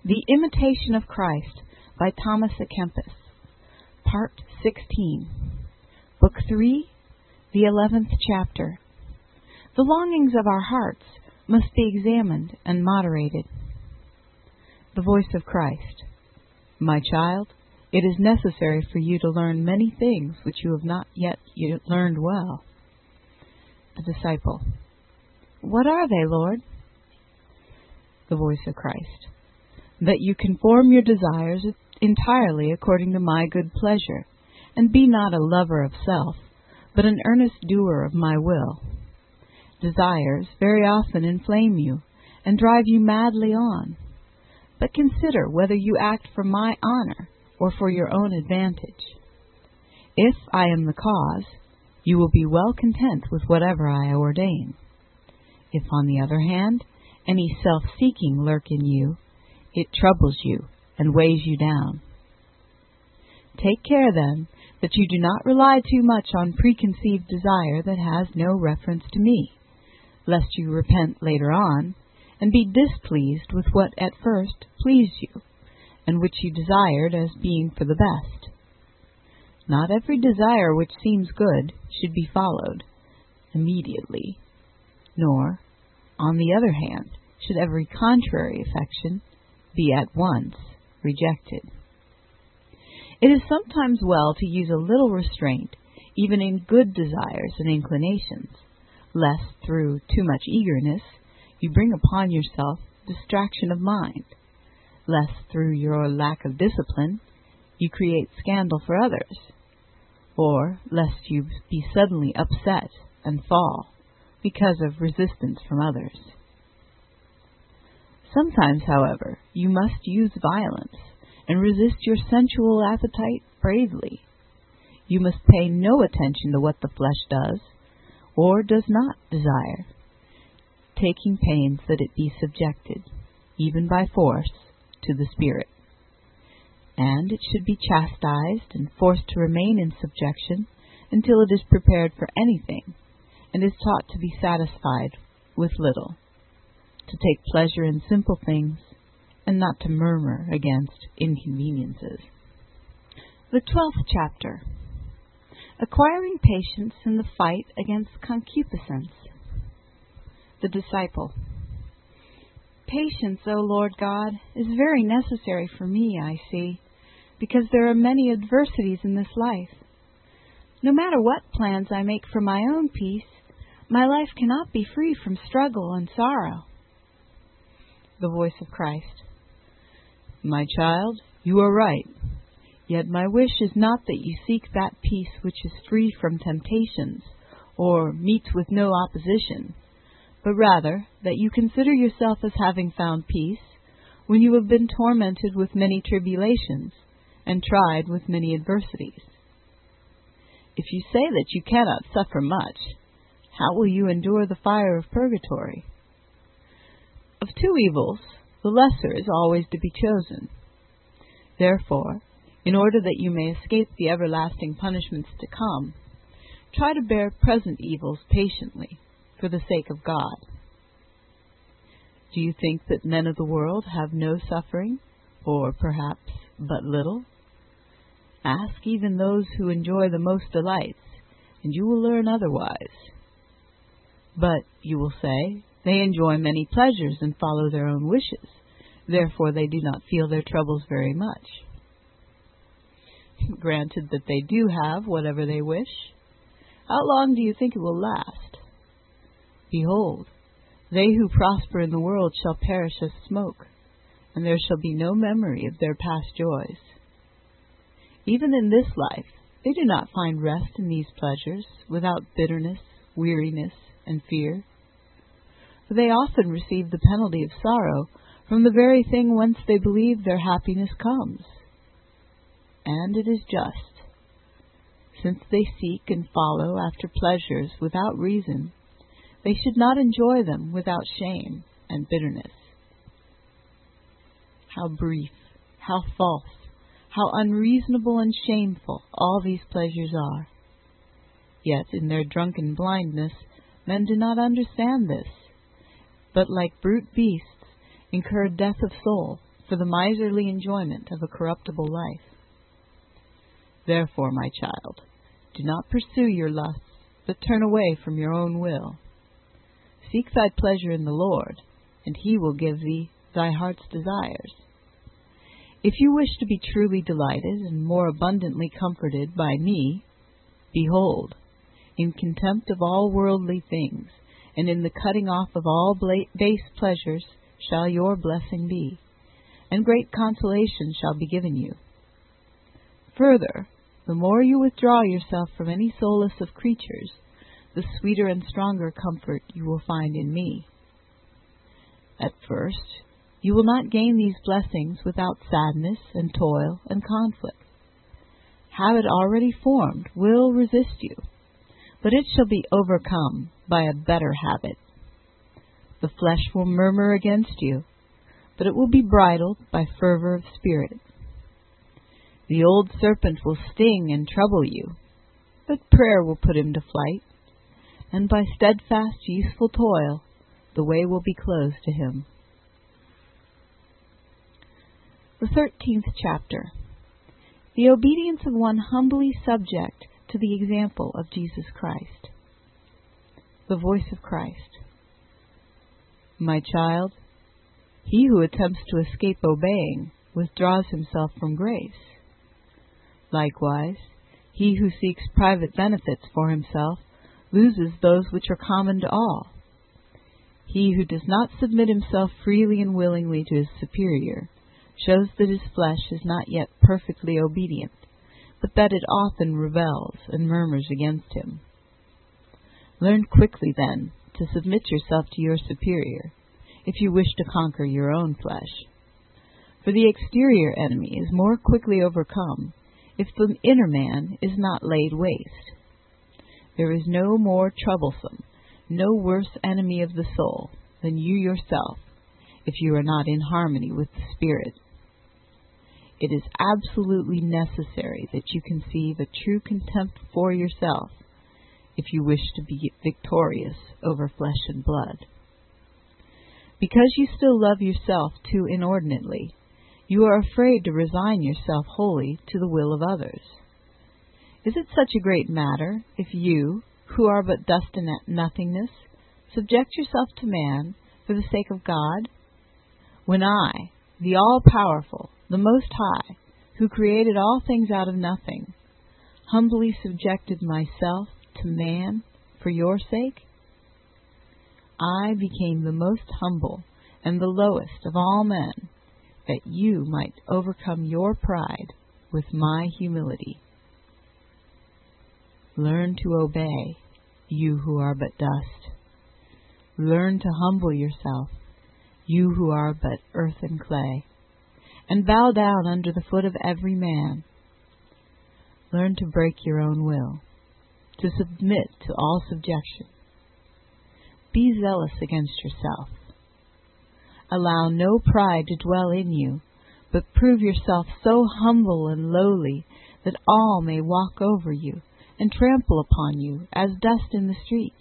The Imitation of Christ by Thomas à Kempis. Part 16. Book 3, the 11th chapter. The longings of our hearts must be examined and moderated. The voice of Christ. My child, it is necessary for you to learn many things which you have not yet learned well. The disciple. What are they, Lord? The voice of Christ. That you conform your desires entirely according to my good pleasure, and be not a lover of self, but an earnest doer of my will. Desires very often inflame you, and drive you madly on. But consider whether you act for my honor, or for your own advantage. If I am the cause, you will be well content with whatever I ordain. If, on the other hand, any self-seeking lurk in you, it troubles you and weighs you down. Take care, then, that you do not rely too much on preconceived desire that has no reference to me, lest you repent later on, and be displeased with what at first pleased you, and which you desired as being for the best. Not every desire which seems good should be followed immediately, nor, on the other hand, should every contrary affection be at once rejected. It is sometimes well to use a little restraint, even in good desires and inclinations, lest through too much eagerness you bring upon yourself distraction of mind, lest through your lack of discipline you create scandal for others, or lest you be suddenly upset and fall because of resistance from others. Sometimes, however, you must use violence and resist your sensual appetite bravely. You must pay no attention to what the flesh does or does not desire, taking pains that it be subjected, even by force, to the spirit. And it should be chastised and forced to remain in subjection until it is prepared for anything, and is taught to be satisfied with little, to take pleasure in simple things, and not to murmur against inconveniences. The 12th chapter. Acquiring patience in the fight against concupiscence. The disciple. Patience, O Lord God, is very necessary for me, I see, because there are many adversities in this life. No matter what plans I make for my own peace, my life cannot be free from struggle and sorrow. The voice of Christ. My child, you are right. Yet my wish is not that you seek that peace which is free from temptations, or meets with no opposition, but rather that you consider yourself as having found peace when you have been tormented with many tribulations, and tried with many adversities. If you say that you cannot suffer much, how will you endure the fire of purgatory? Of two evils, the lesser is always to be chosen. Therefore, in order that you may escape the everlasting punishments to come, try to bear present evils patiently, for the sake of God. Do you think that men of the world have no suffering, or perhaps but little? Ask even those who enjoy the most delights, and you will learn otherwise. But, you will say, they enjoy many pleasures and follow their own wishes, therefore they do not feel their troubles very much. Granted that they do have whatever they wish, how long do you think it will last? Behold, they who prosper in the world shall perish as smoke, and there shall be no memory of their past joys. Even in this life, they do not find rest in these pleasures without bitterness, weariness, and fear. For they often receive the penalty of sorrow from the very thing whence they believe their happiness comes. And it is just. Since they seek and follow after pleasures without reason, they should not enjoy them without shame and bitterness. How brief, how false, how unreasonable and shameful all these pleasures are. Yet in their drunken blindness men do not understand this, but like brute beasts incur death of soul for the miserly enjoyment of a corruptible life. Therefore, my child, do not pursue your lusts, but turn away from your own will. Seek thy pleasure in the Lord, and he will give thee thy heart's desires. If you wish to be truly delighted and more abundantly comforted by me, behold, in contempt of all worldly things, and in the cutting off of all base pleasures shall your blessing be, and great consolation shall be given you. Further, the more you withdraw yourself from any solace of creatures, the sweeter and stronger comfort you will find in me. At first, you will not gain these blessings without sadness and toil and conflict. Habit already formed will resist you, but it shall be overcome by a better habit. The flesh will murmur against you, but it will be bridled by fervor of spirit. The old serpent will sting and trouble you, but prayer will put him to flight, and by steadfast, useful toil, the way will be closed to him. The 13th chapter. The obedience of one humbly subject to the example of Jesus Christ. The voice of Christ. My child, he who attempts to escape obeying withdraws himself from grace. Likewise, he who seeks private benefits for himself loses those which are common to all. He who does not submit himself freely and willingly to his superior shows that his flesh is not yet perfectly obedient, but that it often rebels and murmurs against him. Learn quickly, then, to submit yourself to your superior, if you wish to conquer your own flesh. For the exterior enemy is more quickly overcome if the inner man is not laid waste. There is no more troublesome, no worse enemy of the soul than you yourself, if you are not in harmony with the Spirit. It is absolutely necessary that you conceive a true contempt for yourself if you wish to be victorious over flesh and blood. Because you still love yourself too inordinately, you are afraid to resign yourself wholly to the will of others. Is it such a great matter if you, who are but dust and nothingness, subject yourself to man for the sake of God? When I, the all-powerful, the Most High, who created all things out of nothing, humbly subjected myself to man for your sake, I became the most humble and the lowest of all men, that you might overcome your pride with my humility. Learn to obey, you who are but dust. Learn to humble yourself, you who are but earth and clay, and bow down under the foot of every man. Learn to break your own will, to submit to all subjection. Be zealous against yourself. Allow no pride to dwell in you, but prove yourself so humble and lowly that all may walk over you and trample upon you as dust in the streets.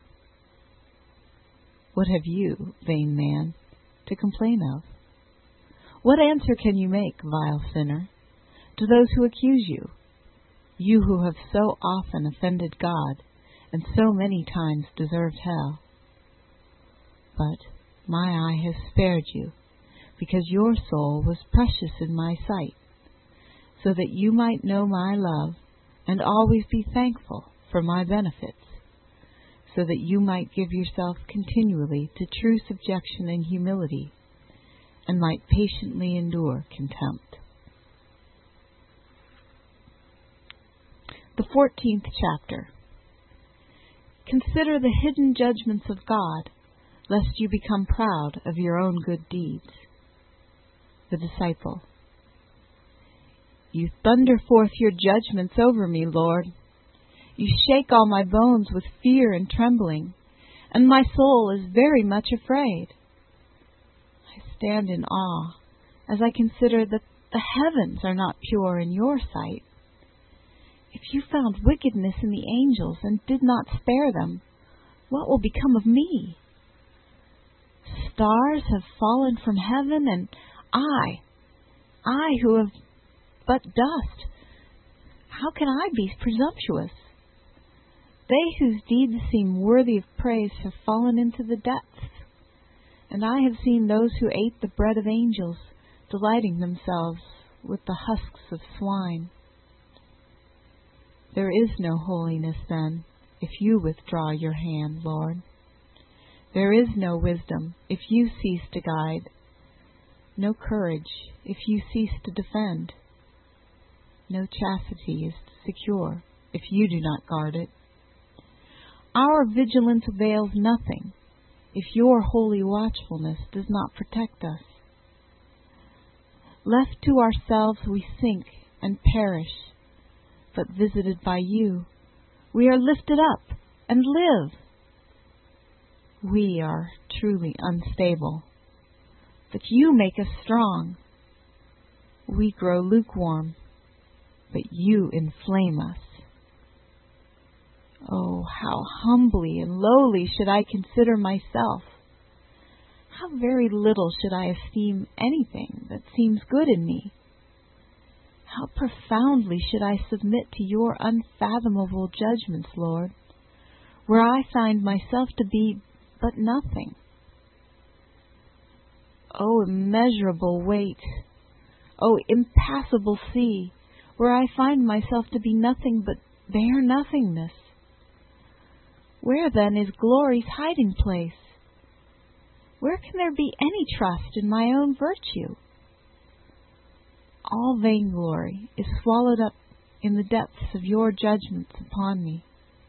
What have you, vain man, to complain of? What answer can you make, vile sinner, to those who accuse you, you who have so often offended God and so many times deserved hell? But my eye has spared you, because your soul was precious in my sight, so that you might know my love and always be thankful for my benefits, so that you might give yourself continually to true subjection and humility, and might patiently endure contempt. The 14th chapter. Consider the hidden judgments of God, lest you become proud of your own good deeds. The disciple. You thunder forth your judgments over me, Lord. You shake all my bones with fear and trembling, and my soul is very much afraid. I stand in awe as I consider that the heavens are not pure in your sight. If you found wickedness in the angels and did not spare them, what will become of me? Stars have fallen from heaven, and I who have but dust, how can I be presumptuous? They whose deeds seem worthy of praise have fallen into the depths, and I have seen those who ate the bread of angels, delighting themselves with the husks of swine. There is no holiness, then, if you withdraw your hand, Lord. There is no wisdom if you cease to guide, no courage if you cease to defend. No chastity is secure if you do not guard it. Our vigilance avails nothing if your holy watchfulness does not protect us. Left to ourselves we sink and perish, but visited by you, we are lifted up and live. We are truly unstable, but you make us strong. We grow lukewarm, but you inflame us. Oh, how humbly and lowly should I consider myself. How very little should I esteem anything that seems good in me. How profoundly should I submit to your unfathomable judgments, Lord, where I find myself to be but nothing. O immeasurable weight, O impassable sea, where I find myself to be nothing but bare nothingness. Where then is glory's hiding place? Where can there be any trust in my own virtue? All vainglory is swallowed up in the depths of your judgments upon me.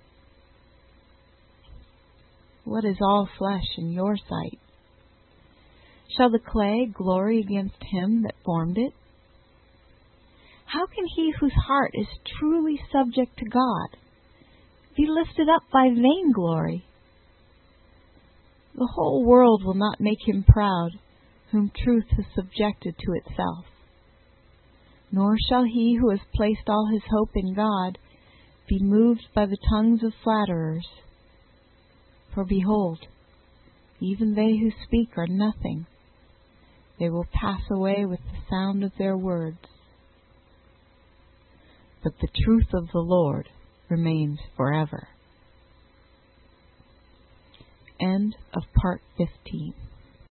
What is all flesh in your sight? Shall the clay glory against him that formed it? How can he whose heart is truly subject to God be lifted up by vainglory? The whole world will not make him proud, whom truth has subjected to itself. Nor shall he who has placed all his hope in God be moved by the tongues of flatterers. For behold, even they who speak are nothing. They will pass away with the sound of their words. But the truth of the Lord remains forever. End of part 15.